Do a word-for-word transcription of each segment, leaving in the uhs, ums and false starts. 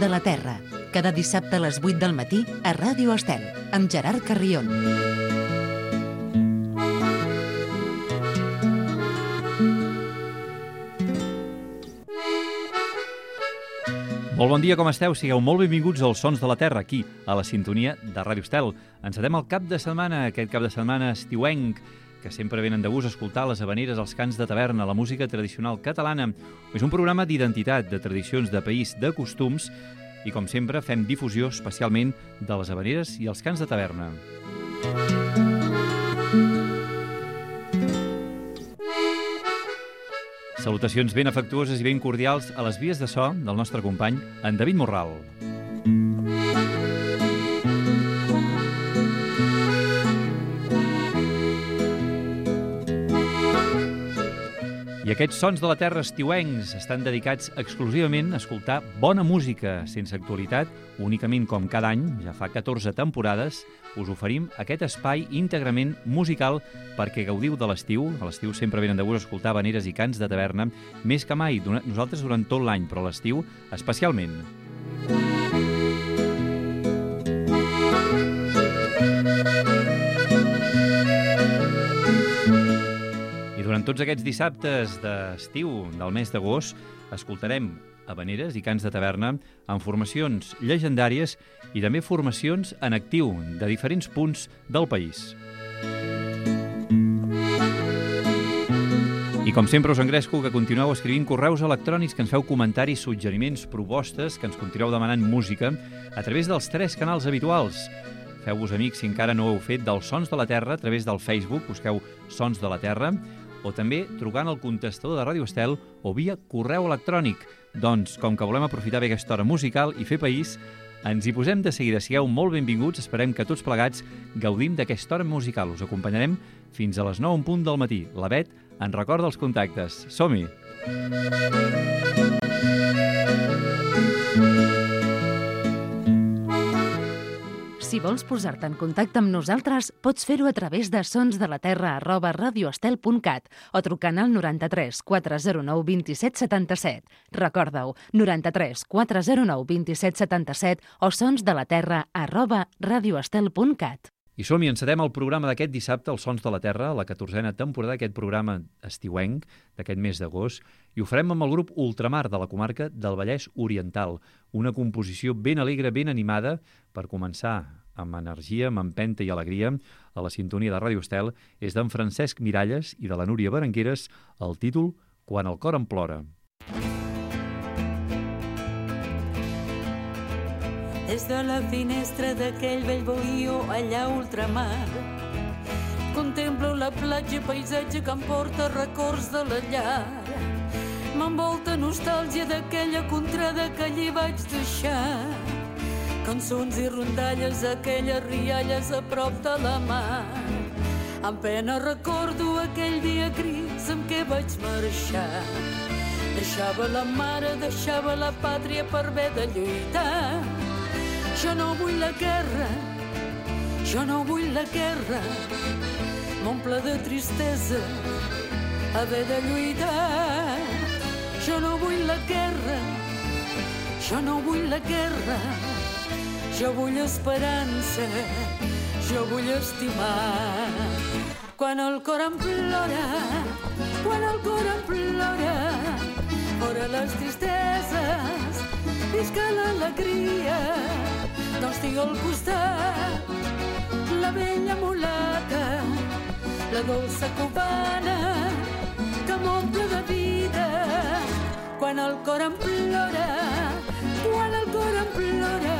de la Terra, cada dissabte a les vuit del matí a Ràdio Estel, amb Gerard Carrión. Molt bon dia, com esteu? Sigueu molt benvinguts als Sons de la Terra, aquí, a la sintonia de Ràdio Estel. Encetem el cap de setmana, aquest cap de setmana estiuenc, que sempre venen de gust escoltar les havaneres, els cants de taverna, la música tradicional catalana. És un programa d'identitat, de tradicions, de país, de costums, i com sempre fem difusió especialment de les havaneres i els cants de taverna. Salutacions ben afectuoses i ben cordials a les vies de so del nostre company, en David Morral. I aquests Sons de la Terra estiuencs estan dedicats exclusivament a escoltar bona música, sense actualitat, únicament com cada any, ja fa catorze temporades, us oferim aquest espai íntegrament musical perquè gaudiu de l'estiu. A l'estiu sempre venen de gust escoltar havaneres i cants de taverna, més que mai, nosaltres durant tot l'any, però a l'estiu especialment. Durant tots aquests dissabtes d'estiu del mes d'agost escoltarem havaneres i cants de taverna en formacions llegendàries i també formacions en actiu de diferents punts del país. I com sempre us engresco que continueu escrivint correus electrònics, que ens feu comentaris, suggeriments, propostes, que ens continueu demanant música a través dels tres canals habituals. Feu-vos amics, si encara no ho heu fet, dels Sons de la Terra a través del Facebook, busqueu Sons de la Terra, o també trucant al contestador de Ràdio Estel o via correu electrònic. Doncs, com que volem aprofitar bé aquesta hora musical i fer país, ens hi posem de seguida. Sigueu molt benvinguts, esperem que tots plegats gaudim d'aquesta hora musical. Us acompanyarem fins a les nou en punt del matí. La Bet en recorda els contactes. Som-hi! Si vols posar-te en contacte amb nosaltres, pots fer-ho a través de sonsdelaterra arroba radioestel punt cat o trucant al noranta-tres quatre zero nou dos set set set. Recorda-ho, noranta-tres quatre zero nou dos set set set o sonsdelaterra arroba radioestel punt cat. I som-hi, encetem el programa d'aquest dissabte, els Sons de la Terra, la catorzena temporada d'aquest programa estiuenc d'aquest mes d'agost, i ho farem amb el grup Ultramar de la comarca del Vallès Oriental, una composició ben alegre, ben animada, per començar amb energia, amb empenta i alegria, a la sintonia de Ràdio Estel, és d'en Francesc Miralles i de la Núria Berengueres, el títol Quan el cor em plora. Des de la finestra d'aquell vell bohío allà a ultramar contemplo la platja, paisatge que em porta records de la llar. M'envolta nostàlgia d'aquella contrada que allí vaig deixar, cançons i rondalles, aquelles rialles a prop de la mar. Amb pena recordo aquell dia gris amb què vaig marxar. Deixava la mare, deixava la pàtria per haver de lluitar. Jo no vull la guerra, jo no vull la guerra, m'omple de tristesa haver de lluitar. Jo no vull la guerra, jo no vull la guerra, jo vull esperança, jo vull estimar. Quan el cor em plora, quan el cor em plora, fora les tristeses, visca l'alegria, doncs tinc al costat la vella mulata, la dolça cubana que m'omple de vida. Quan el cor em plora, quan el cor em plora,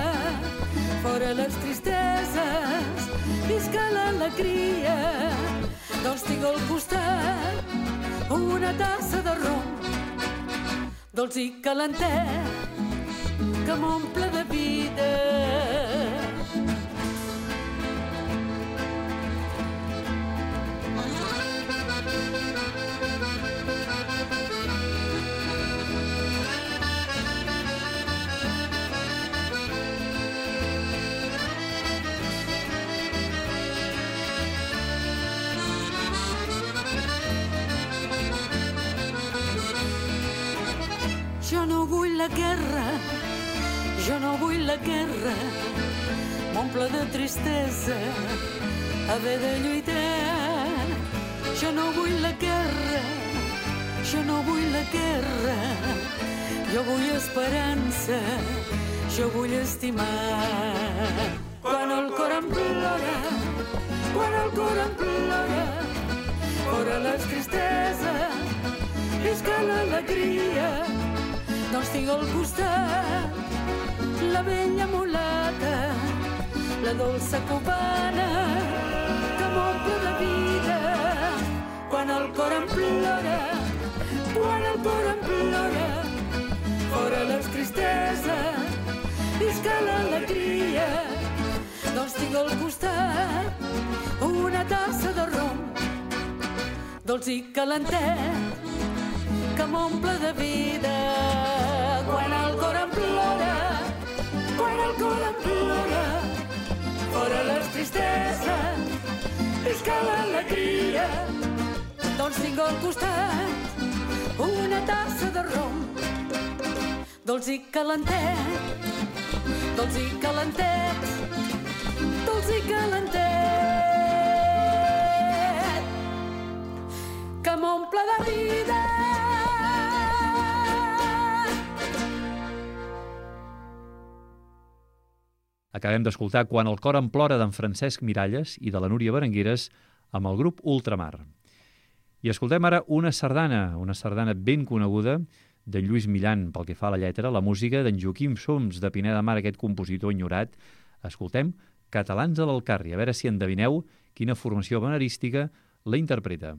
fora les tristeses, visca l'alegria, doncs tinc al costat una tassa de rom, dolç i calentet, que m'omple de vida. Jo no vull la guerra, Jo no vull la guerra, m'omple de tristesa haver de lluitar. Jo no vull la guerra, jo no vull la guerra, jo vull esperança, jo vull estimar. Quan el cor em plora, quan el cor em plora, fora les tristesa, visca l'alegria, doncs tinc al costat la vella mulata, la dolça cubana que m'omple de vida. Quan el cor em plora, quan el cor em plora, fora les tristesa, visca l'alegria, doncs tinc al costat una tassa de rom, dolç i calentet, que m'omple de vida. Quan el cor em plora, quan el cor em plora, fora les tristesa, visca l'alegria, doncs tinc al costat una tassa de rom, dolç i calentet, dolç i calentet, dolç i calentet, que m'omple de vida. Acabem d'escoltar Quan el cor em plora d'en Francesc Miralles i de la Núria Berengueres amb el grup Ultramar. I escoltem ara una sardana, una sardana ben coneguda de Lluís Millan pel que fa a la lletra, la música d'en Joaquim Soms de Pineda de Mar, aquest compositor enyorat. Escoltem Catalans a l'Alcarri, a veure si endevineu quina formació venerística la interpreta.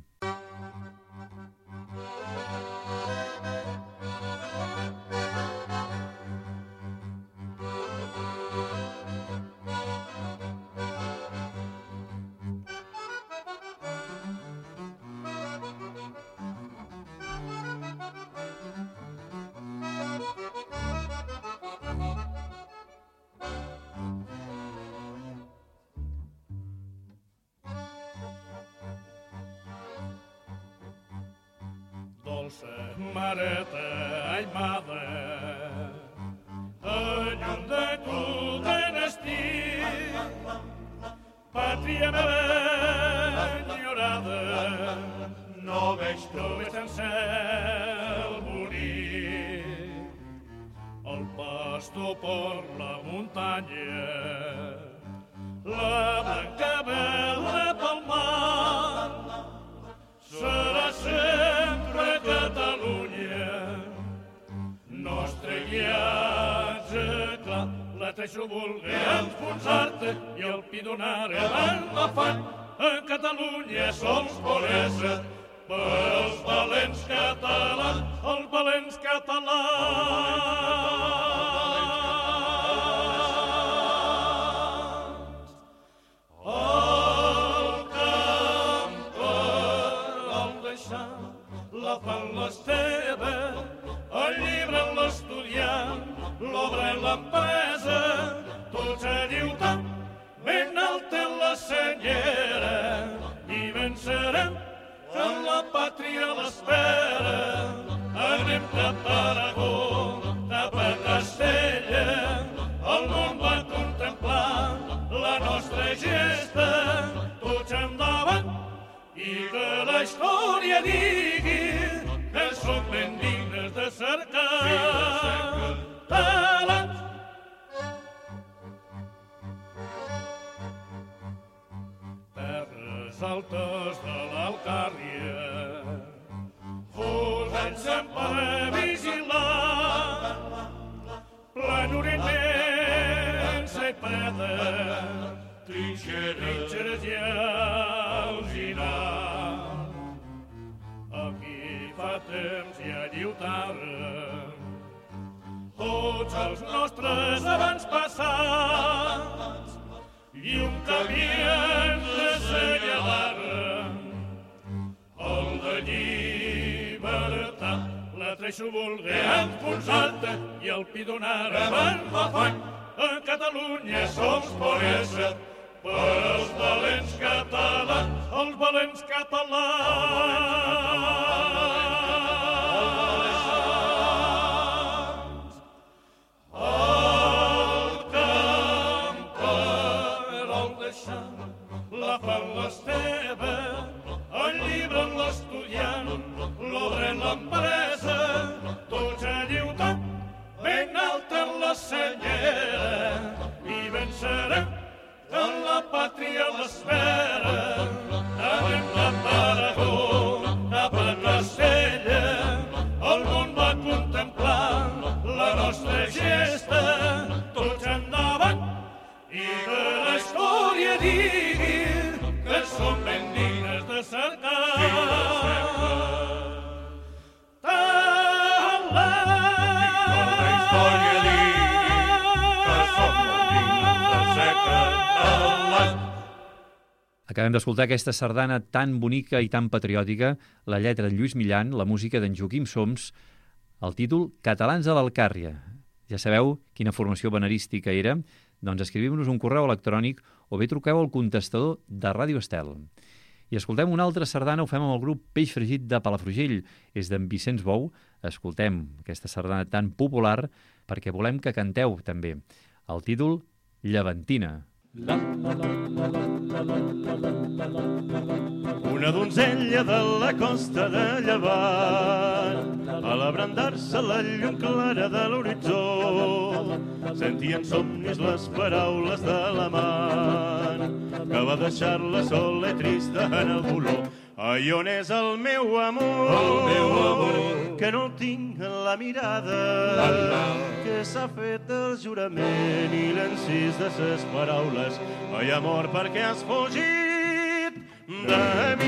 Dolça mareta, ai mare, lluny de tu ben estic, pàtria meva enyorada, no veig tu veig en cel bonic, el pasto per la muntanya, la blanca vela pel mar, serà sempre Catalunya, nostre guiatge clar, la treixo volgué enfonsar-te i el pidonare en l'afany. En Catalunya sols puresa pels valents catalans, els valents catalans. El camper, el deixar, la fan l'esteve, el llibre en l'estudiant, l'obra en l'empresa, tots a lluitar, ben alta en la senyera, i vencerem que en la pàtria l'espera. Anem cap a Aragó, cap a Castella, el món va contemplar la nostra gesta, tots endavant, i que la història digui que som ben dignes de cercar talents. Terres altes de l'Alcàrria, posant sempre vigilant, planura immensa i preda, trinxeres i alzinars. Aquí fa temps ja lluitaren tots els nostres abans passats i un camí ens assenyalaren, el de llibertat. La treixo volgué enfonsar-te i el pidonare en l'afany. En Catalunya sols puresa pels valents catalans, els valents catalans. Oh! bandera i vencerem en la pàtria l'espera. Anem cap a Aragó, cap a Castella, el món va contemplar la nostra gesta, tots endavant, i que la història digui que som ben dignes de cercar. Tant la... I que la història digui que som ben dignes de cercar. Acabem d'escoltar aquesta sardana tan bonica i tan patriòtica, la lletra de Lluís Millan, la música d'en Joaquim Soms, el títol Catalans a l'Alcàrria. Ja sabeu quina formació venerística era? Doncs escriviu-nos un correu electrònic o bé truqueu al contestador de Ràdio Estel. I escoltem una altra sardana, ho fem amb el grup Peix Fregit de Palafrugell. És d'en Vicenç Bou. Escoltem aquesta sardana tan popular perquè volem que canteu també. El títol Llevantina. Una donzella de la costa de Llevant, a l'abrandar-se la llum clara de l'horitzó, sentien somnis les paraules de l'amant, que va deixar-la sola i trista en el dolor. Ai, on és el meu amor? El meu amor, que no el tinc en la mirada, que s'ha fet el jurament i l'encís de ses paraules. Ai, amor, per què has fugit de mi?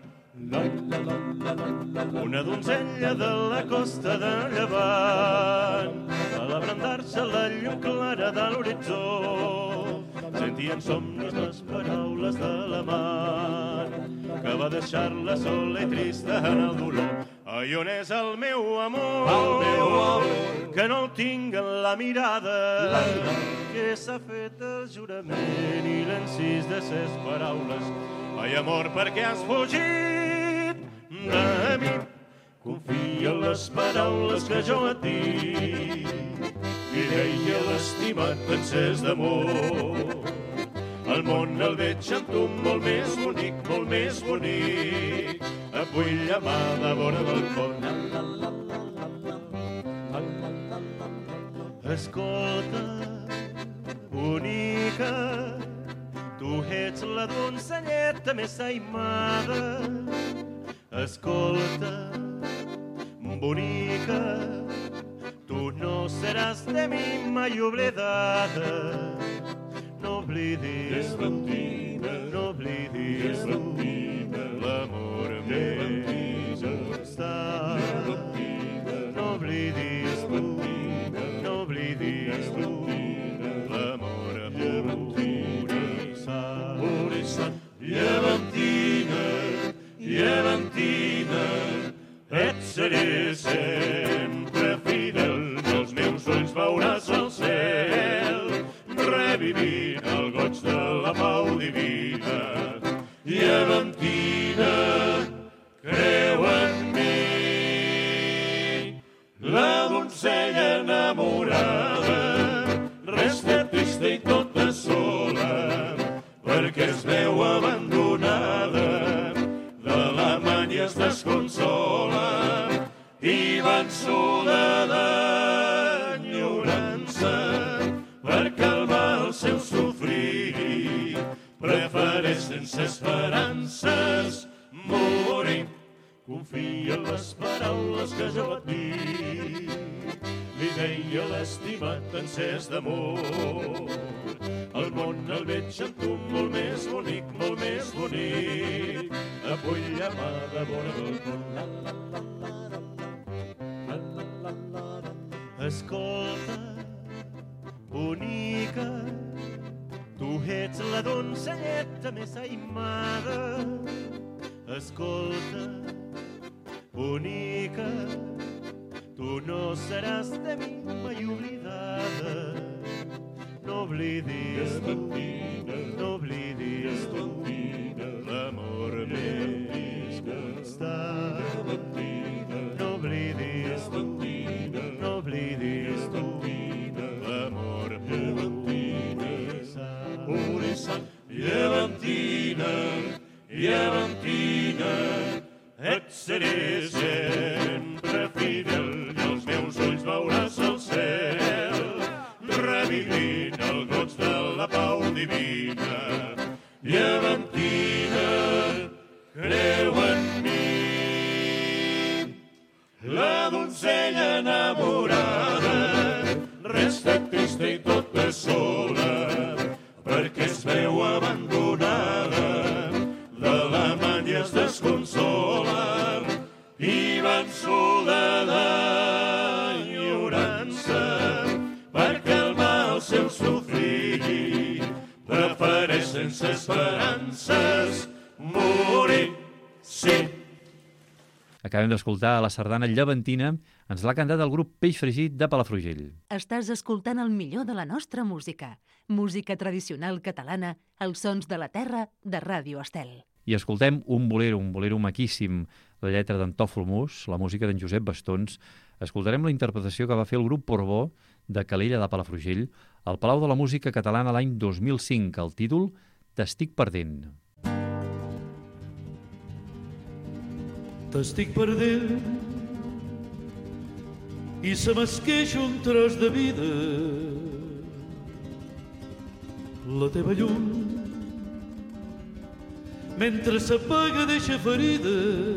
Una donzella de la costa de Llevant, a l'abrandar-se la llum clara de l'horitzó, sentien somnis les paraules de l'amant, que va deixar-la sola i trista en el dolor. Ai, on és el meu amor? El meu amor, que no el tinc en la mirada, que s'ha fet el jurament i l'encís de ses paraules. Ai, amor, per què has fugit de mi? Confia en les paraules que jo et dic, i deia l'estimat encès d'amor. El món el veig amb tu molt més bonic, molt més bonic. Avui llamada vora del pont. Escolta, bonica, tu ets la donzelleta més aimada. Escolta, bonica, tu no seràs de mi mai oblidada. No oblidis, no oblidis l'amor més està. No oblidis, no oblidis l'amor purissà. Llevantina, llevantina, et seré sempre fidel, els meus ulls veuràs al cel, revivint el goig de la pau divina. Llevantina, creu en mi, la donzella enamorada, resta trista i tota sola, perquè es veu abandonada, de la manya es desconsola i vençuda d'enyorança, per calmar el seu sofrir, prefereix sense esperances morir. Confia en les paraules que jo et dic, li deia l'estimat encès d'amor. El món el veig amb tu molt més bonic, molt més bonic. Avui llamada vora del pont. Escolta, bonica, tu ets la donzelleta més aimada. Escolta, bonica, tu no seràs de mi mai oblidada. No oblidis, no oblidis l'amor més que està. No oblidis, no oblidis l'amor purissà. Llevantina, llevantina, et seré sempre fidel, i els meus ulls veuràs al cel, revivint gaudint el goig de la pau divina. Llevantina, creu en mi. La donzella enamorada resta trista i tota sola, perquè es veu abandonada, de la manya es desconsola i vençuda d'enyorança, per calmar el seu sofrir prefereix sense esperances morir, sí. Acabem d'escoltar la sardana Llevantina, ens l'ha cantat el grup Peix Fregit de Palafrugell. Estàs escoltant el millor de la nostra música. Música tradicional catalana, els sons de la terra de Ràdio Estel. I escoltem un bolero, un bolero maquíssim, la lletra d'Antó Formós, la música d'en Josep Bastons. Escoltarem la interpretació que va fer el grup Porbó de Calella de Palafrugell al Palau de la Música Catalana l'any dos mil cinc, el títol T'estic perdent. T'estic perdent i se m'esqueix un tros de vida. La teva llum mentre s'apaga deixa ferida.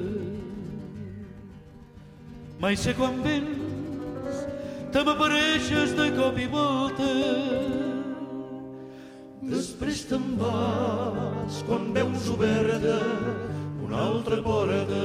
Mai sé quan vens te m'apareixes de cop i volta. Després te'n vas quan veus oberta una altra porta.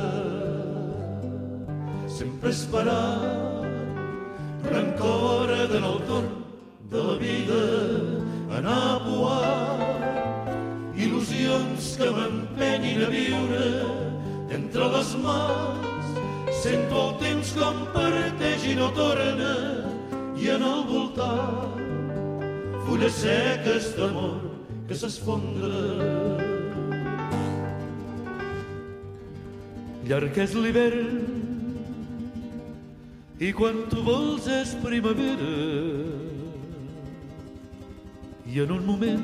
Sempre esperant, rancora en el torn de la vida, anar a poar il·lusions que m'empenyin a viure entre les mans. Sento el temps com parteix i no torna, i en el voltant fulles seques d'amor que s'esfondren. Llarg és l'hivern i quan tu vols és primavera, i en un moment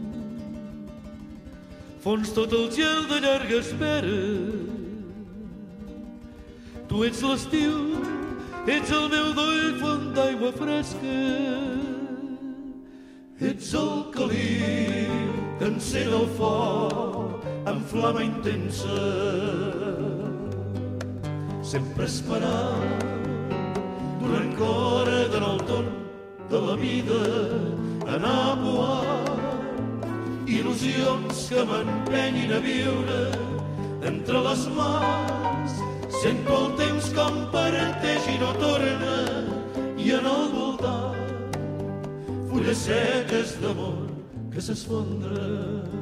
fons tot el gel de llarga espera. Tu ets l'estiu, ets el meu doll font d'aigua fresca, ets el caliu que encén el foc amb flama intensa. Sempre esperant, donant cora en el torn de la vida, anar a poar il·lusions que m'empenyin a viure entre les mans. Sento el temps com parteix i no torna, i en el voltant fulles seques d'amor que s'esfondren.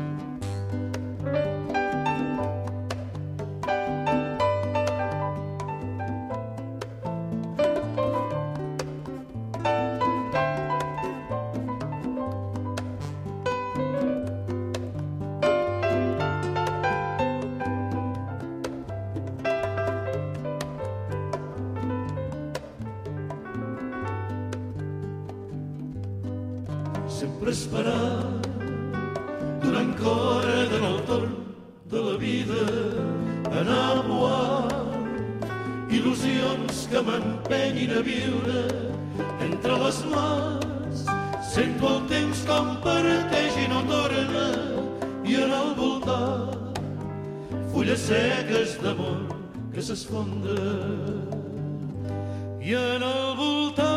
Sempre esperant, donant cora en el torn de la vida, anar a poar il·lusions que m'empenyin a viure entre les mans. Sento el temps com parteix i no torna, i en el voltant fulles seques d'amor que s'esfondren. I en el voltant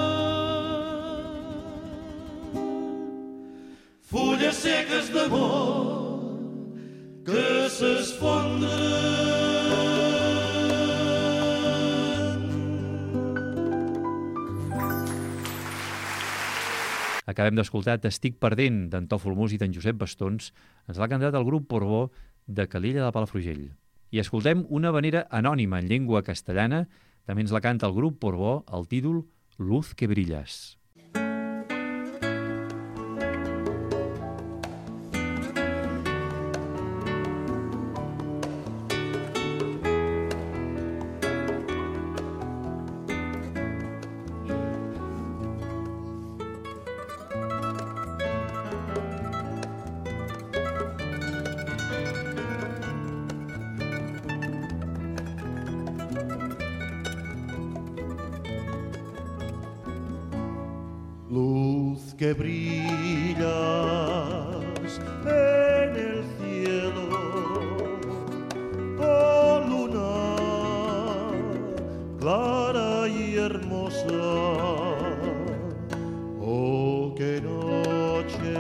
fulles seques d'amor que s'esfondren. Acabem d'escoltar T'estic perdent, d'Antó Formós i d'en Josep Bastons. Ens l'ha cantat el grup Porbó de Calella de Palafrugell. I escoltem una havanera anònima en llengua castellana. També ens la canta el grup Porbó, el títol Luz que brillas. Luz que brillas en el cielo, oh luna clara y hermosa, oh qué noche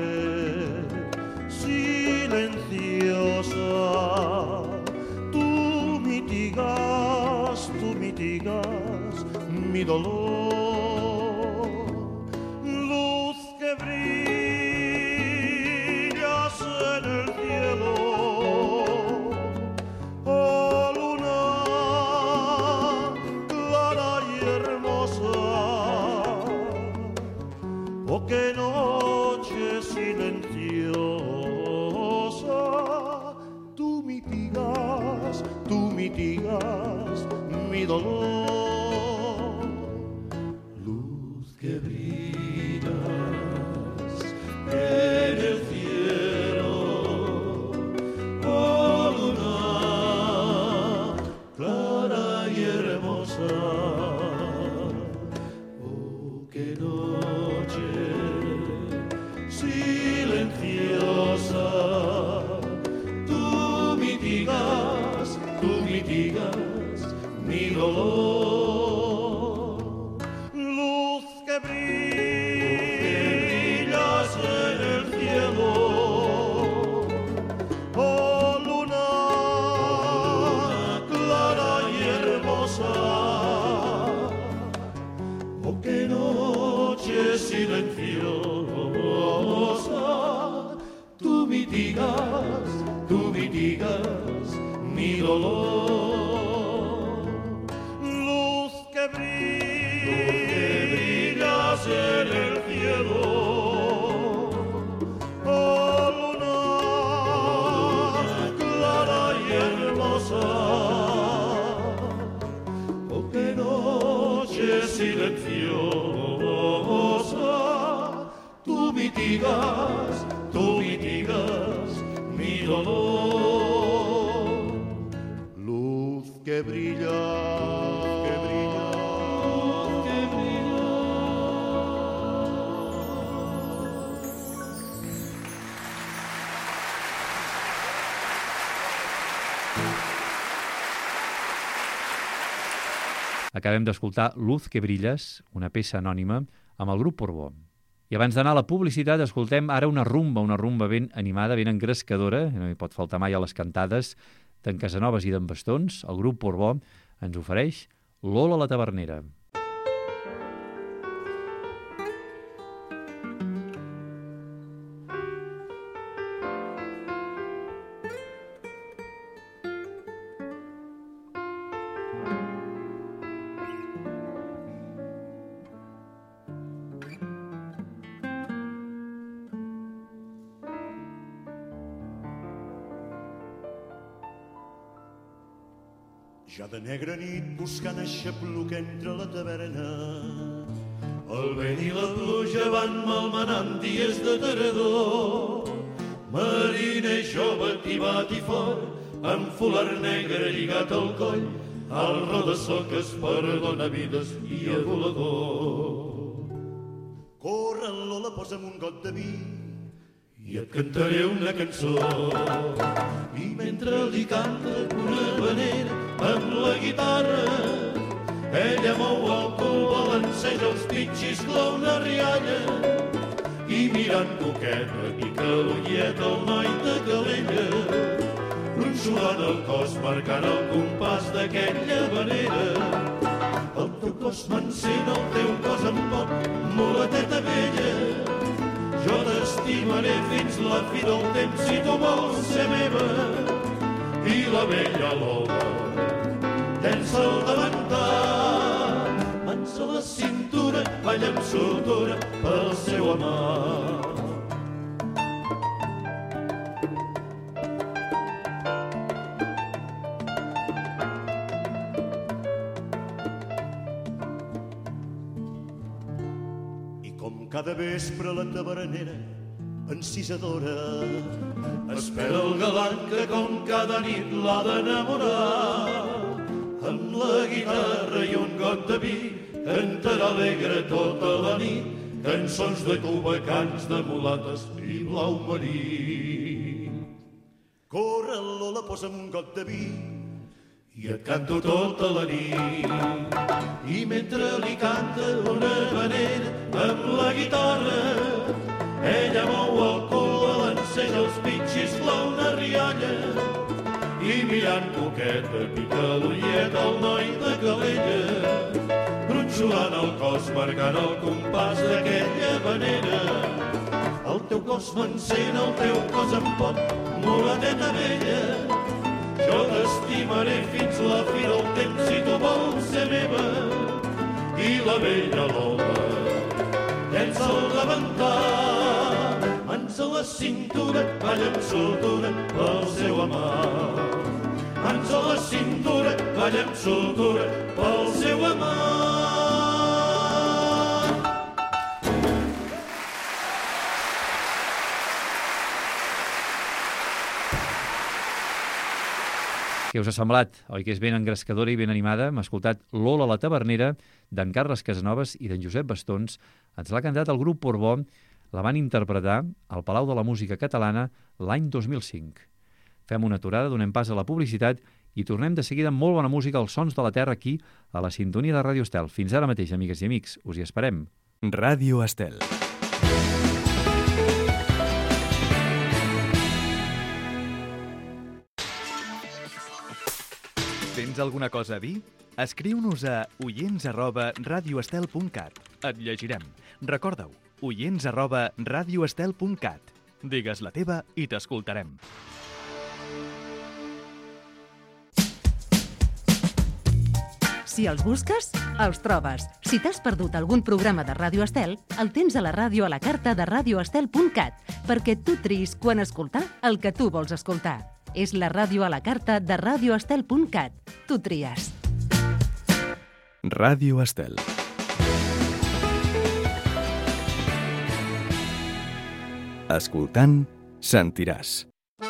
silenciosa, tú mitigas, tú mitigas mi dolor. Luz que brillas en el cielo, oh luna clara y hermosa, oh qué noche silenciosa, tú mitigas, tú mitigas mi dolor. Luz que brillas en el cielo, oh luna clara y hermosa, oh qué noche silenciosa, tú mitigas, tú mitigas mi dolor. Luz que brillas en el cielo, oh luna clara y hermosa, oh qué noche silenciosa, tú mitigas, tú mitigas mi dolor. Luz que brillas en el cielo, oh luna clara y hermosa, oh qué noche silenciosa, tú mitigas, tú mitigas mi dolor. Luz que brilla, que brilla, que brilla. Acabem d'escoltar Luz que brilles, una peça anònima, amb el grup Porbó. I abans d'anar a la publicitat, escoltem ara una rumba, una rumba ben animada, ben engrescadora, no hi pot faltar mai a les cantades, d'en Casanovas i d'en Bastons. El grup Porbó ens ofereix Lola la Tavernera. Ja de negra nit buscant aixapluc entre la taverna, el vent i la pluja van malmenant dies de tardor. Mariner jove tibat i fort, amb folar negre lligat al coll, al rodassó que es perdona vides i a volador. Corre, Lola, posa'm un got de vi i et cantaré una cançó. I mentre li canta una vanera amb la guitarra, ella mou el cul, balanceja els pitxis, clau una rialla, i mirant coqueta pica l'ullet el noi de Calella, ronxolant el cos marcant el compàs d'aquella vanera. El teu cos m'encén, el teu cos em pot, mulateta vella, jo t'estimaré fins la fi del temps si tu vols ser meva. I la vella Lola llença el davantal, mansa la cintura, balla amb soltura pel seu amant. I com cada vespre la tavernera encisadora espera el galant que com cada nit l'ha d'enamorar. Amb la guitarra i un got de vi cantarà alegre tota la nit, cançons de cubacans, de mulates i blau marí. Corre, Lola, posa'm un got de vi i et canto tota la nit. I mentre li canta una manera amb la guitarra, ella mou el cul, l'encén els pitxis, clau una rialla, i mirant coqueta pica l'ullet al noi de Calella, gronxolant el cos, marcant el compàs d'aquella manera. El teu cos m'encén, el teu cos em pot, mulateta vella. Jo t'estimaré fins la fi del temps si tu vols ser meva. I la vella Lola llença el davantal, mans a la cintura, balla amb soltura pel seu amant. Mans a la cintura, balla amb soltura pel seu amant. Què us ha semblat? Oi que és ben engrescadora i ben animada? Hem escoltat Lola la Tavernera, d'en Carles Casanovas i d'en Josep Bastons. Ens l'ha cantat el grup Portbó. La van interpretar al Palau de la Música Catalana l'any dos mil cinc. Fem una aturada, donem pas a la publicitat i tornem de seguida amb molt bona música als Sons de la Terra aquí, a la sintonia de Ràdio Estel. Fins ara mateix, amigues i amics. Us hi esperem. Ràdio Estel. Tens alguna cosa a dir? Escriu-nos a oients arroba radioestel punt cat. Et llegirem. Recorda-ho, oients arroba radioestel punt cat. Digues la teva i t'escoltarem. Si els busques, els trobes. Si t'has perdut algun programa de Ràdio Estel, el tens a la ràdio a la carta de radioestel punt cat, perquè tu triïs quan escoltar el que tu vols escoltar. És la ràdio a la carta de radioestel punt cat. Tu tries. Ràdio Estel. Escoltant, sentiràs.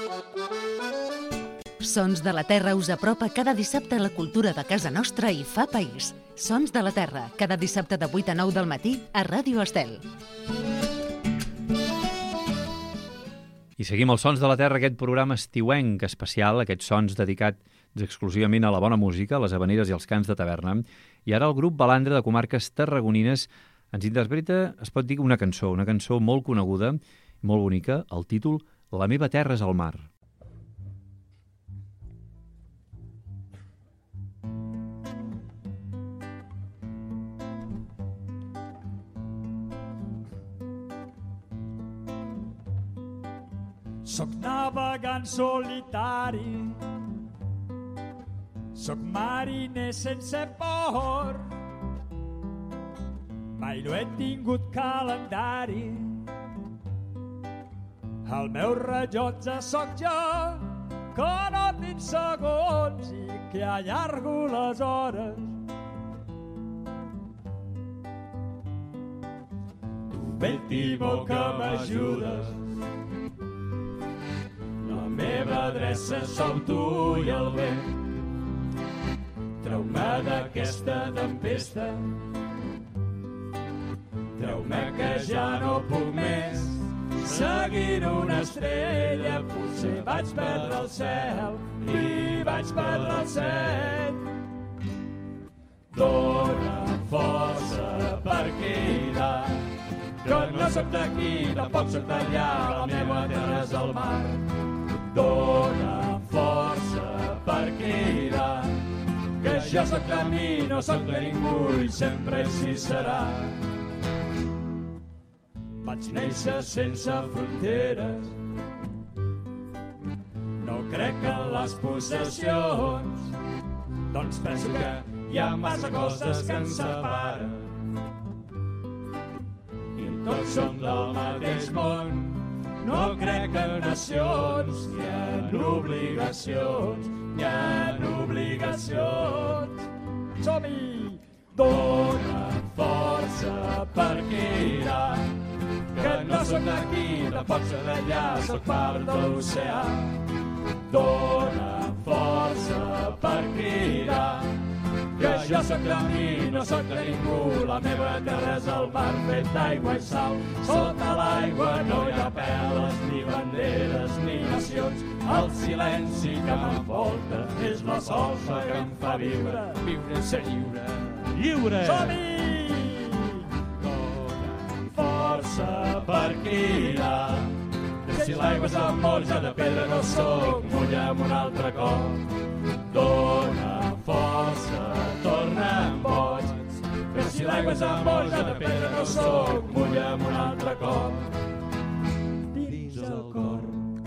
Sons de la Terra us apropa cada dissabte a la cultura de casa nostra i fa país. Sons de la Terra, cada dissabte de vuit a nou del matí a Ràdio Estel. I seguim els Sons de la Terra, aquest programa estiuenc especial, aquests sons dedicats exclusivament a la bona música, a les havaneres i als cants de taverna. I ara el grup Balandra de Comarques Tarragonines ens interpreta, es pot dir, una cançó, una cançó molt coneguda, molt bonica, el títol La meva terra és el mar. Soc navegant solitari, soc mariner sense port, mai no he tingut calendari, el meu rellotge soc jo, que no tinc segons i que allargo les hores. Tu ben timó que m'ajudes, la meva adreça som tu i el vent. Treu-me d'aquesta tempesta, treu-me que ja no puc més. Seguint una estrella potser vaig perdre el cel i vaig perdre el set. Dóna força per cridar, que no soc d'aquí, tampoc soc d'allà, la meva terra és el mar. Dóna força per cridar, que jo soc de mi, no soc de ningú i sempre així serà. Vaig néixer sense fronteres, no crec en les possessions, doncs penso que hi ha massa coses que ens separen i tots som del mateix món. No crec en nacions, ni en obligacions, ni en obligacions. Som-hi! Dóna força per cridar, que no soc d'aquí, tampoc soc d'allà, soc part de l'oceà. Dóna força per cridar, que jo sóc de mi, no sóc de ningú. La meva terra és el mar fet d'aigua i sal. Sota l'aigua no hi ha peles, ni banderes, ni nacions. El silenci que m'envolta és la solfa que em fa viure. Viure és ser lliure. Lliure! Som-hi! Dóna'm força per cridar. Si l'aigua és amor, jo de pedra no sóc, mulla'm un altre cop. Dóna'm força, torna'm boig. Però si l'aigua és amor, jo de pedra no sóc, mulla'm un altre cop. Dins el cor.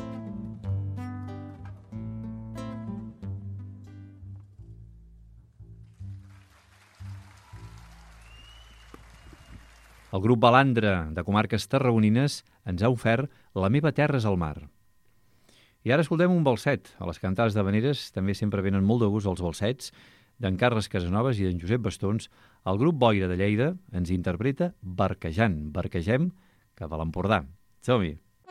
El grup Balandra, de comarques tarragonines, ens ha ofert La meva terra és el mar. I ara escoltem un balset. A les cantades d'havaneres també sempre venen molt de gust els balsets d'en Carles Casanovas i d'en Josep Bastons. El grup Boira de Lleida ens interpreta Barquejant, barquegem cap a l'Empordà. Som-hi!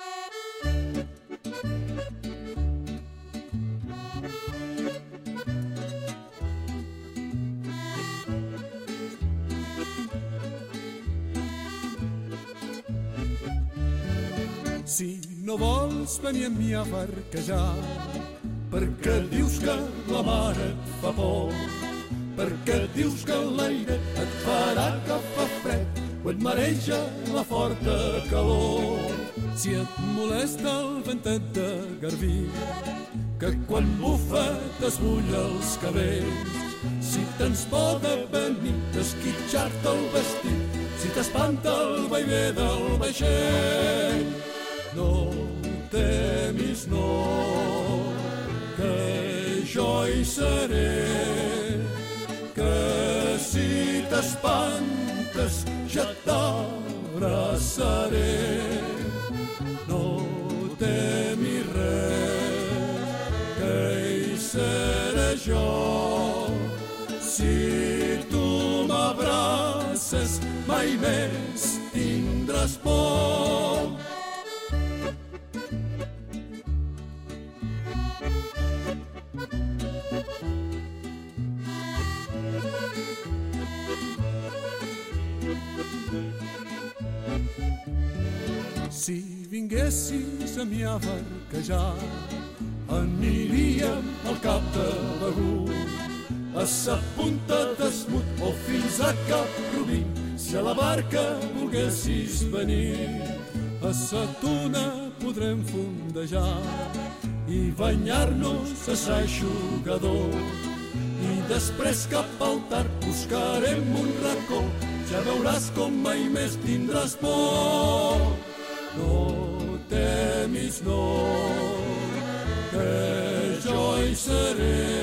Si no vols venir amb mi a barquejar, perquè dius que la mar et fa por, perquè dius que l'aire et farà que fa fred o et mareja la forta calor. Si et molesta el ventet de garbí, que quan bufa t'esbulla els cabells, si tens por de venir d'esquitxar-te el vestit, si t'espanta el vaivé del vaixell, no temis, no, que jo hi seré, que si t'espantes ja t'abraçaré. No temis res, que hi seré jo, si tu m'abraces mai més tindràs por. Si vinguessis a mi a barquejar, aniríem al cap de Begur, a sa punta d'Esmut o fins a Cap Rubí. Si a la barca volguessis venir, a sa tuna podrem fondejar i banyar-nos a sa eixugador. I després cap al tard buscarem un racó, ja veuràs com mai més tindràs por. No temis, no, que jo hi seré,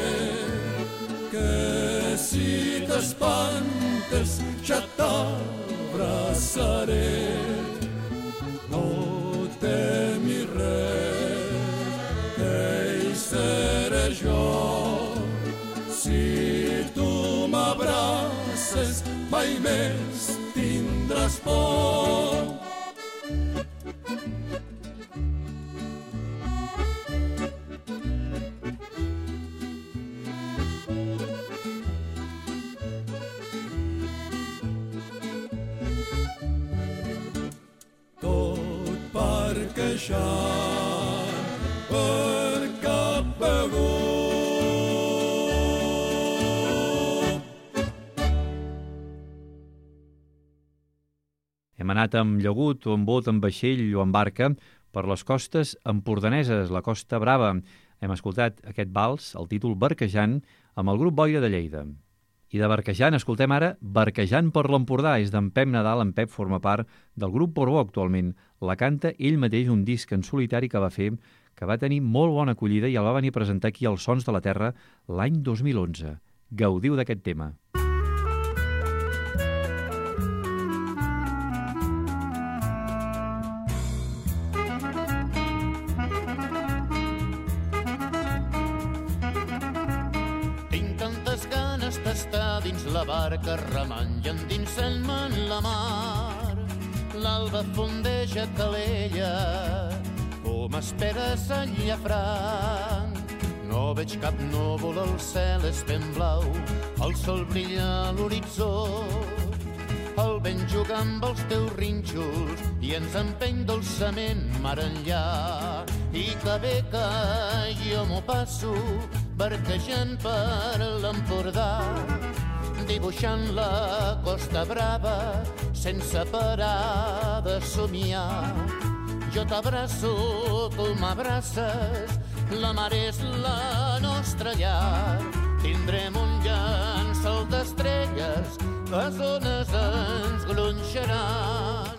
que si t'espantes ja t'abraçaré. No temis res, que hi seré jo, si tu m'abraces mai més tindràs por. Barquejant per Cap Begur. Hem anat amb llagut o amb bot, amb vaixell o amb barca per les costes empordaneses, la Costa Brava. Hem escoltat aquest vals, el títol Barquejant, amb el grup Boira de Lleida. I de Barquejant escoltem ara Barquejant per l'Empordà. És d'en Pep Nadal. En Pep forma part del grup Portbou actualment. La canta ell mateix, un disc en solitari que va fer, que va tenir molt bona acollida i el va venir a presentar aquí als Sons de la Terra l'any dos mil onze. Gaudiu d'aquest tema. Dins la barca remant i endinsant-me en la mar. L'alba fondeja calella, com esperes en llafranc. No No veig cap núvol, el cel és ben blau, el sol brilla a l'horitzó. El vent juga amb els teus rínxols i ens empeny dolçament mar enllà. I que bé que jo m'ho passo barquejant per l'Empordà, dibuixant la Costa Brava sense parar de somiar. Jo t'abraço, tu m'abraces, la mar és la nostra llar. Tindrem un llençol d'estrelles, les ones ens gronxaran.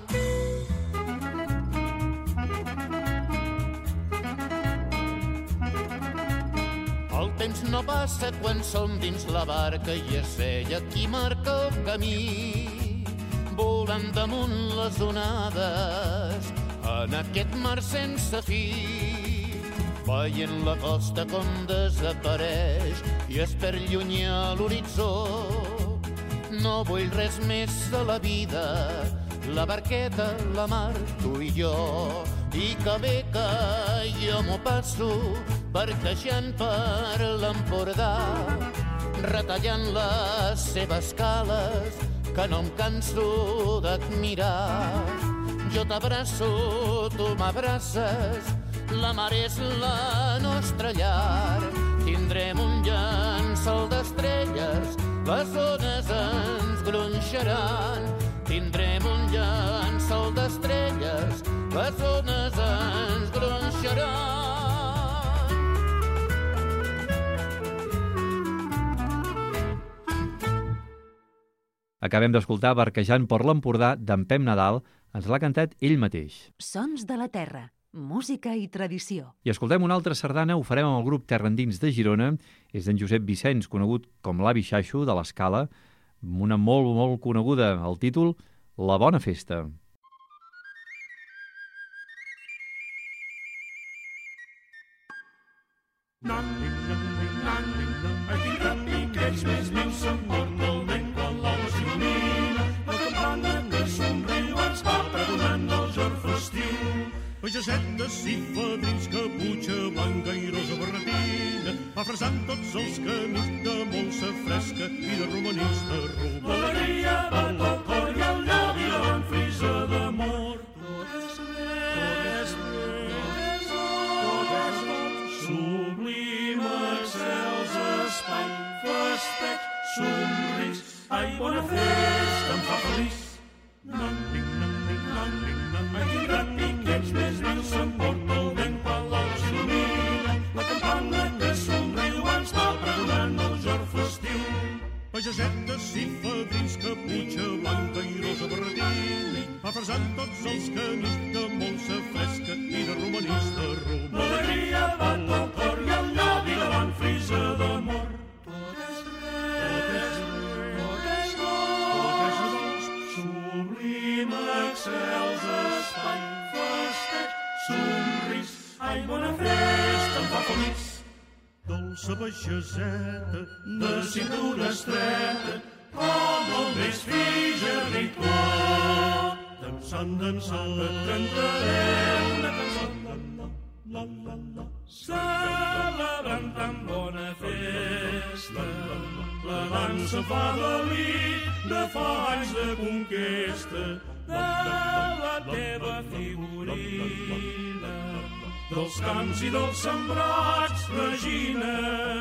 El temps no passa quan som dins la barca i és ella qui marca el camí, volant damunt les onades en aquest mar sense fi. Veient la costa com desapareix i es perd lluny a l'horitzó. No vull res més de la vida, la barqueta, la mar, tu i jo. I que bé que jo m'ho passo barquejant per l'Empordà, retallant les seves cales que no em canso d'admirar. Jo t'abraço, tu m'abraces, la mar és la nostra llar. Tindrem un llençol d'estrelles, les ones ens gronxaran. Tindrem un llençol d'estrelles, les ones ens gronxaran. Acabem d'escoltar Barquejant per l'Empordà d'en Pep Nadal. Ens l'ha cantat ell mateix. Sons de la terra, música i tradició. I escoltem una altra sardana, ho farem amb el grup Terra Endins de Girona. És d'en Josep Vicenç, conegut com l'Avi Xaixo de l'Escala, amb una molt, molt coneguda, el títol La Bona Festa. Aquests més vius s'emporta el vent quan l'alba s'il·lumina. La campana que somriu ens va pregonant el jorn festiu. Pagesetes i fadrins, caputxa blanca i rosa barretina, va fresant tots els camins de molsa fresca i de romanís de rumba. L'alegria va tot cor i el llavi la van frisa d'amor. Tot és més, tot és tot és tot, sublim excels espai, festeig, somris, ai, bona festa, em fa feliç. Nan, ning, nan, ning, nan, ning, nan, ai, quin gran piquets més vius s'emporta el vent quan l'alba s'il·lumina. La campana que somriu ens va pregonant el jorn festiu. Pagesetes i fadrins, caputxa blanca i rosa barretina, va fresant tots els camins de molsa fresca i de romanís de rumba. L'alegria va tot cor i el llavi la van frisa d'amor. Tot és tot és tot és tot és dolç, sublim excels espai, festeig, somris, ai, bona festa, em fa feliç. Dolça pageseta, de cintura estreta, com el més fi gerricó. Dansant, dansant, et cantarem una cançó, la, la, la, la, la. Celebrant tan bona festa, la dansa fa delit de fa anys de conquesta de la teva figurina. Dels camps i dels sembrats, Regina,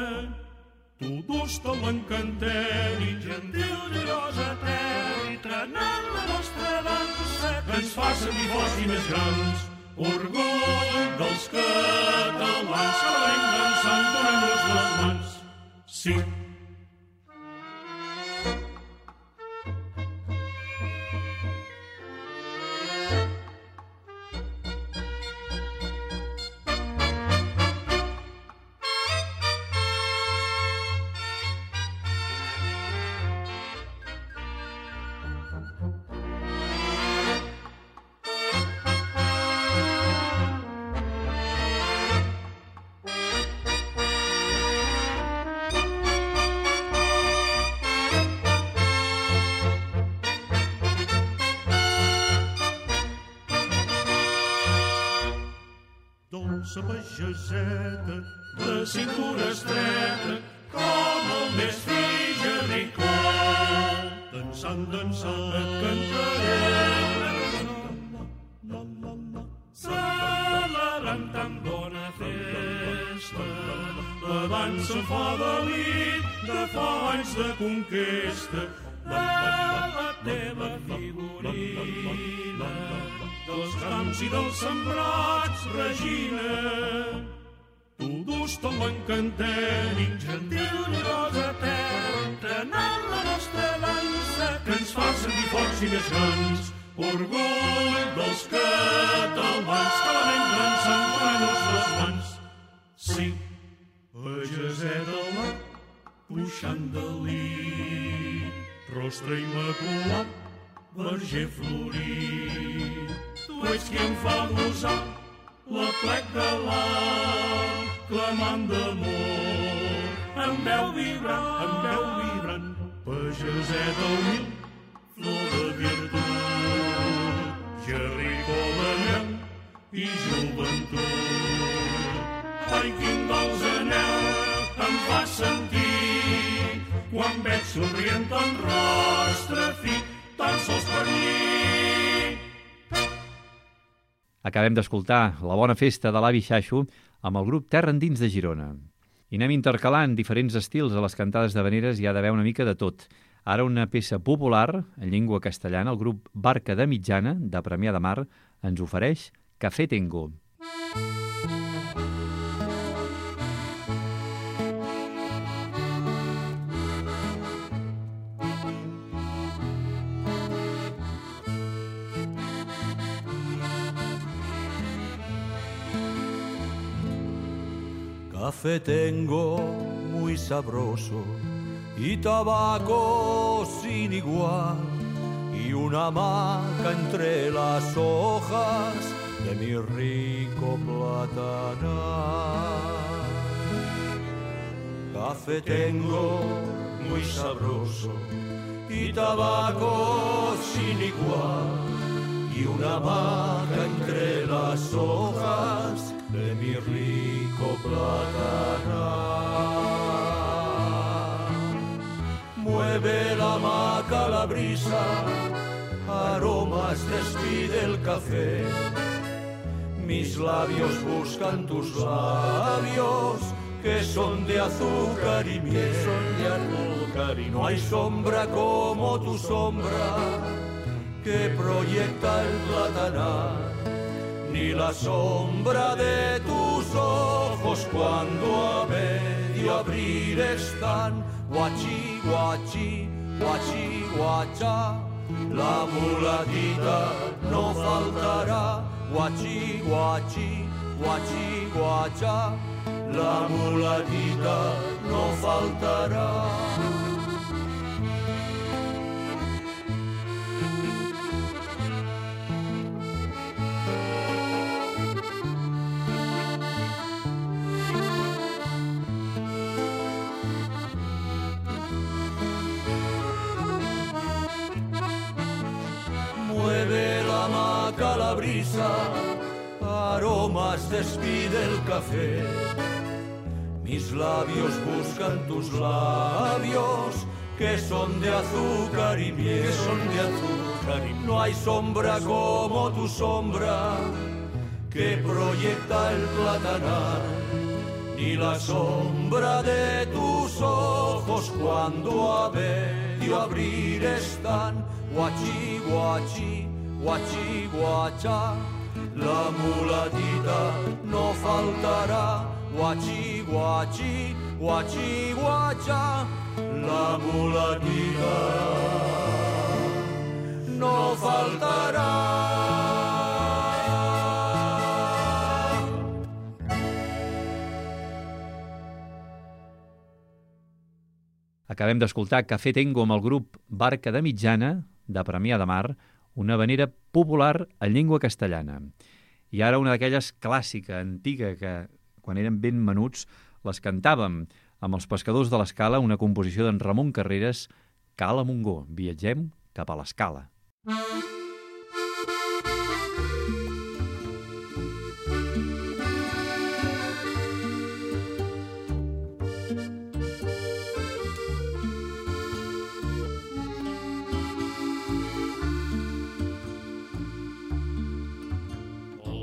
tu dus-te l'encantent i gentil i rosa terra, i trenant la nostra dansa que ens fa sentir forts i més grans. Orgull dels catalans, celebrem dansant, donant-nos les mans. Sí. sa pageseta, de cintura estreta, com el més fi Jericó. Dansant, dansant, et cantarem, celebrant tan bona festa. La dansa fa delit de fa anys de conquesta, de la teva figurina, dels camps i dels sembrats, Regina. Tu dus tot l'encanteri, gentil i rosa terra, entrenant la nostra dansa, que ens fa sentir forts i més grans. Orgull dels catalans que la ment dansant per les nostres mans. Sí, pageseta la puixant de lit, rostre immaculat, verger florit. Tu ets qui em fa gosar la plec de l'art, clamant d'amor, amb veu vibrant, amb veu vibrant. Pageseta humil, flor de virtut, Jericó brillant i joventut. Ai, quin dolç anhel em fa sentir quan veig somrient ton rostre fi, tan sols per mi. Acabem d'escoltar La bona festa de l'avi Xaixo amb el grup Terra Endins de Girona. I anem intercalant diferents estils a les cantades d'havaneres, hi ha d'haver una mica de tot. Ara una peça popular, en llengua castellana, el grup Barca de Mitjana, de Premià de Mar, ens ofereix Café Tengo. Café tengo muy sabroso y tabaco sin igual y una hamaca entre las hojas de mi rico platanal. Café tengo muy sabroso y tabaco sin igual y una hamaca entre las hojas de mi rico platanal. Mueve la hamaca la brisa, aromas despide el café. Mis labios buscan tus labios, que son de azúcar y miel. Son de azúcar y no hay sombra como tu sombra, que proyecta el platanal, ni la sombra de tus ojos cuando a medio abrir están. Guachi, guachi, guachi, guacha, la mulatita no faltará. Guachi, guachi, guachi, guacha, la mulatita no faltará. La brisa, aromas despide el café. Mis labios buscan tus labios, que son de azúcar y miel. Que son de azúcar y miel. No hay sombra como tu sombra, que proyecta el platanal, ni la sombra de tus ojos cuando a medio abrir están. Guachi, guachi, guachi, guacha, la mulatita no faltará. Guachi, guachi, guachi, guacha, la mulatita no faltará. Acabem d'escoltar Café Tengo amb el grup Barca de Mitjana, de Premià de Mar, una havanera popular en llengua castellana. I ara una d'aquelles clàssica, antiga, que quan érem ben menuts les cantàvem amb els pescadors de l'Escala, una composició d'en Ramon Carreras, Cala Montgó. Viatgem cap a l'Escala.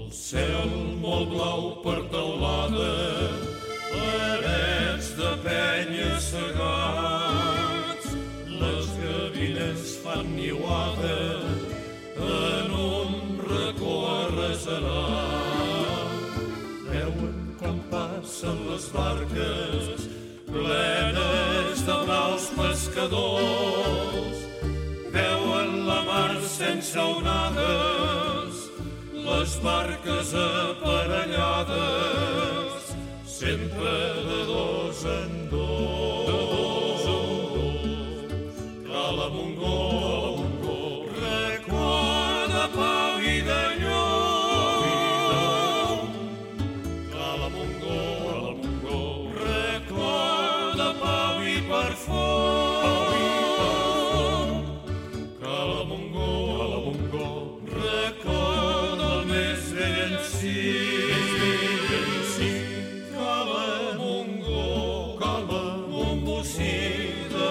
El cel molt blau per teulada, parets de penya segats, les gavines fan niuada en un racó arreserat. Veuen com passen les barques plenes de blaus pescadors, veuen la mar sense onades, les barques aparellades, sempre de dos en dos. Cala Montgó, racó de pau i de llum. Cala Montgó, racó de pau i perfum. Cala Montgó, racó del més vell encís. Cala Montgó, un bocí de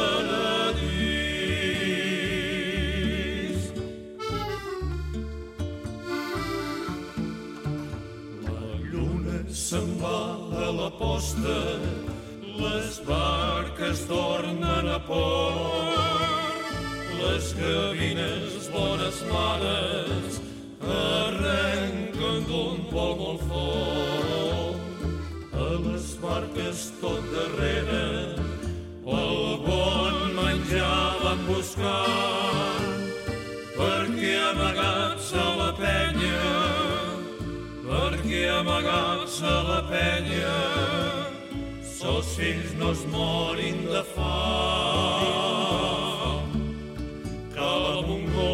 paradís. La lluna se'n va a la posta, les barques tornen a port, les gavines, bones mares, arrenquen d'un pol molt fort. A les barques tot darrere, pel bon menjar van buscant, perquè amagats a la penya, perquè amagats a la penya, sos fills no es morin de fam. Cala Montgó,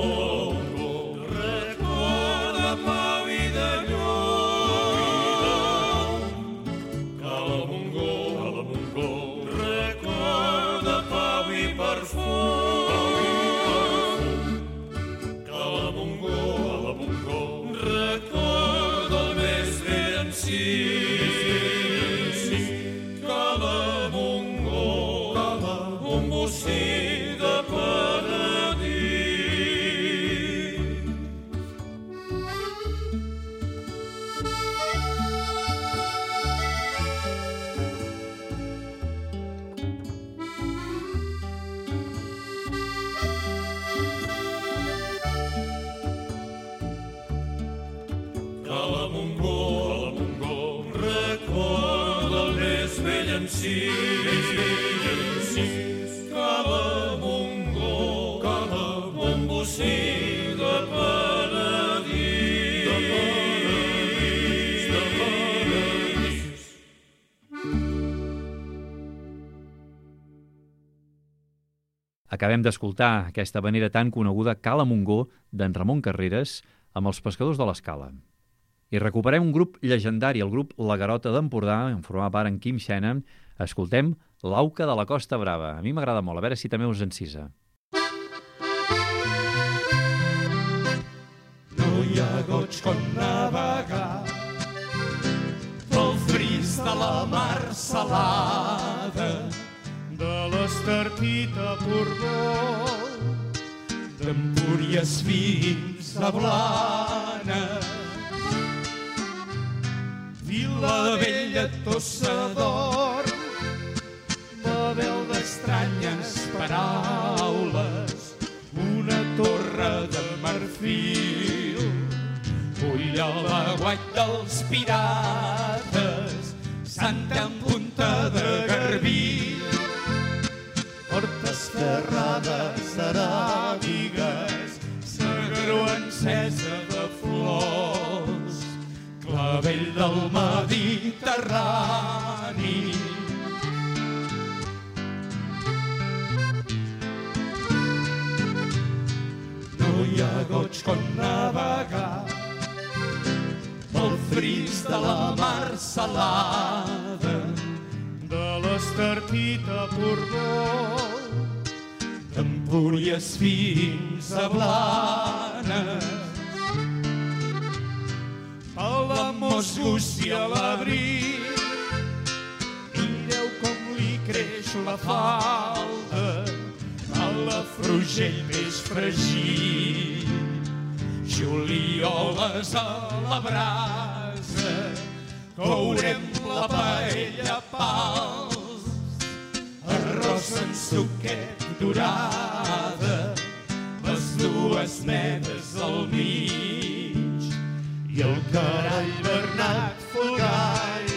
racó de pau i de llum. Cala Montgó, racó de pau i perfum. Cala Montgó, racó del més vell encís. Cala Montgó, un bocí de paradís. Cala Montgó, racó del més vell encís. Cala Montgó, un bocí de paradís. De paradís. Acabem d'escoltar aquesta vanera tan coneguda, Cala Montgó, d'en Ramon Carreras, amb els pescadors de l'Escala. I recuperem un grup llegendari, el grup La Garota d'Empordà, en formava part en Quim Xena. Escoltem l'Auca de la Costa Brava. A mi m'agrada molt, a veure si també us encisa. No hi ha goig com navegar pel fris de la mar salada, De l'Estartit a Portbou, d'Empúries fins a Blanes, Vila Vella, Tossa d'Or, la veu d'estranyes paraules, una torre de marfil, ull a l'aguait dels pirates, Santa en punta de Garbí, portes ferrades ceràmiques, Segaró encesa de flors, clavell del Mediterrani. No hi ha goig com navegar pel fris de la mar salada, de l'Estartit a Portbou, d'Empúries fins a Blanes, a la Mosgúcia a l'Abril, mireu com li creix la falda, a la Frugell peix fregit, julioles a la brasa, courem la paella pals, arròs en suquet dorada, les dues netes al mig i el carall Bernat Folgaire.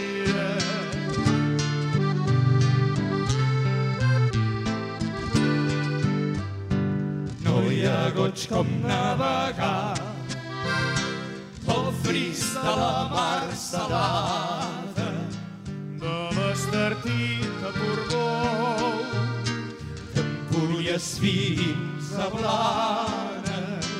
No hi ha goig com navegar pel fris de la mar salada, de l'Estartit a Portbou, d'Empúries fins a Blanes.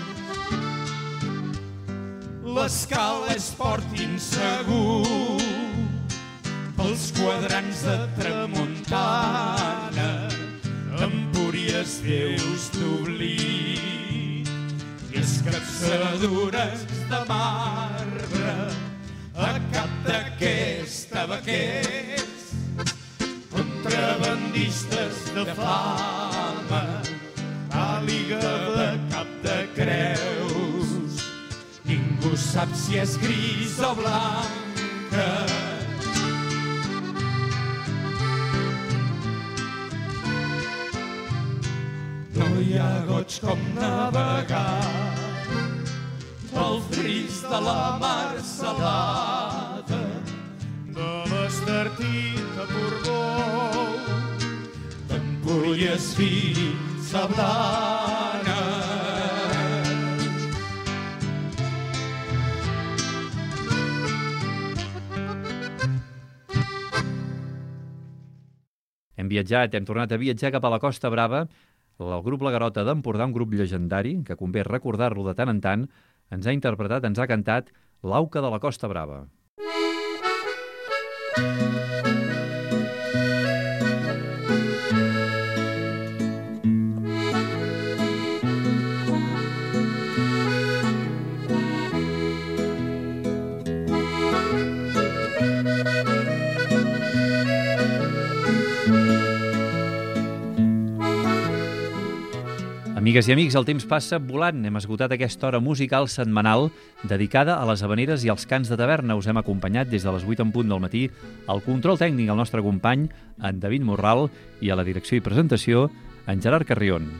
L'escala és port insegur pels quadrants de tramuntana, Empúries veus d'oblit i escapçadures de marbre a cap d'aquesta vaquers, contrabandistes de fama, àliga de cap de creus, ningú sap si és gris o blanca. No hi ha goig com navegar pel fris de la mar salada, de l'Estartit a Portbou, d'Empúries fins a Blanes. Hem viatjat, hem tornat a viatjar cap a la Costa Brava. El grup La Garota d'Empordà, un grup llegendari, que convé recordar-lo de tant en tant, ens ha interpretat, ens ha cantat l'Auca de la Costa Brava. Amigues i amics, el temps passa volant. Hem esgotat aquesta hora musical setmanal dedicada a les havaneres i als cants de taverna. Us hem acompanyat des de les vuit en punt del matí al control tècnic, el nostre company, en David Morral, i a la direcció i presentació, en Gerard Carrion.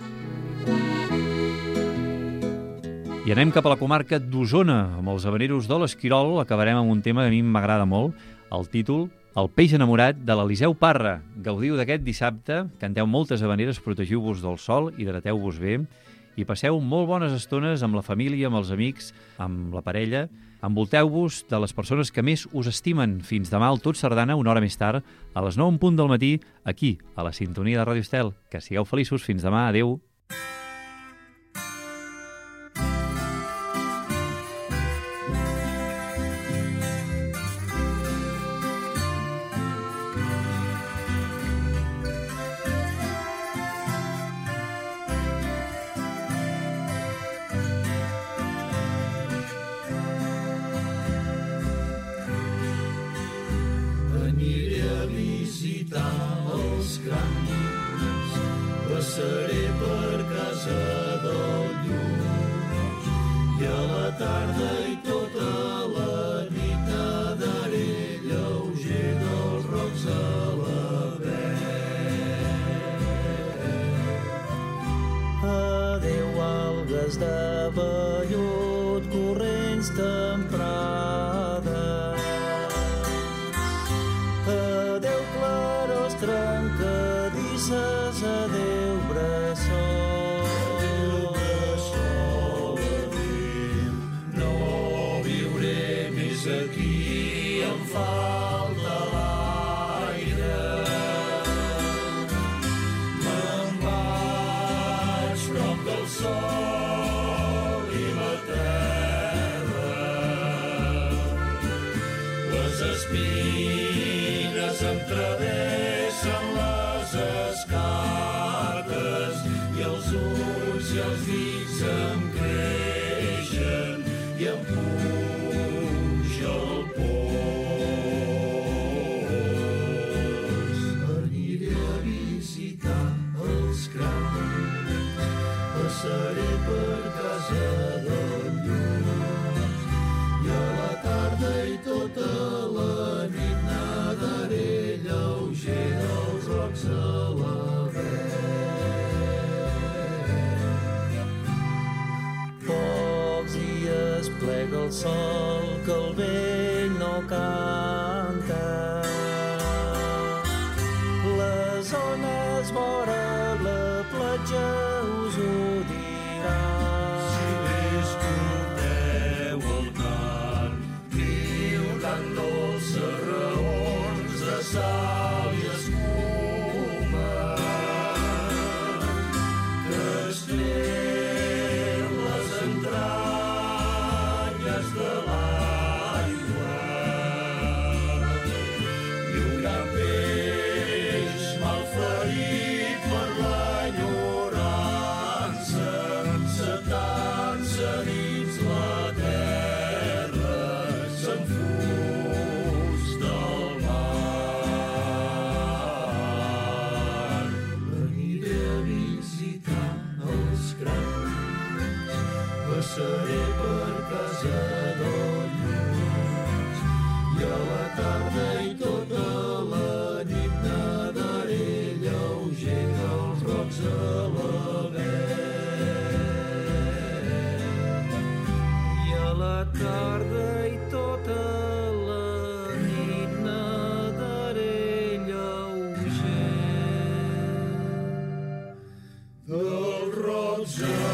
I anem cap a la comarca d'Osona, amb els havaneros de l'Esquirol. Acabarem amb un tema que a mi m'agrada molt, el títol El peix enamorat, de l'Eliseu Parra. Gaudiu d'aquest dissabte, canteu moltes havaneres, protegiu-vos del sol, hidrateu-vos bé i passeu molt bones estones amb la família, amb els amics, amb la parella. Envolteu-vos de les persones que més us estimen. Fins demà al Tot Sardana, una hora més tard, a les nou en punt del matí, aquí, a la sintonia de Ràdio Estel. Que sigueu feliços. Fins demà. Adéu. Passaré per casa del Lluç i a la tarda i tota la nit nadaré lleuger dels rocs a la veu. Adéu algues de vellut, corrents temprades. Adéu clarors trencadisses, adéu bressol. Adéu bressol, adéu. No viuré més aquí, em falta l'aire. Me'n vaig prop del sol i la terra. Les espines em travessen les escates i els ulls i els dits em creixen i em puja el pols. Aniré a visitar els crancs, passaré per casa del sol que el vell no canta. Les ones vora la platja us ho diran. Si escolteu el cant, diu cant dolça, raons de sal i escuma, que estrén les entranyes de l'aigua, i un gran peix malferit per l'enyorança s'atansa dins la terra, s'enfús del mar. Aniré a visitar els crancs, passaré per casa d'Olluts, i a la tarda i tota la nit nadaré lleuger dels rocs a la veu. I a la tarda i tota la nit nadaré lleuger dels rocs a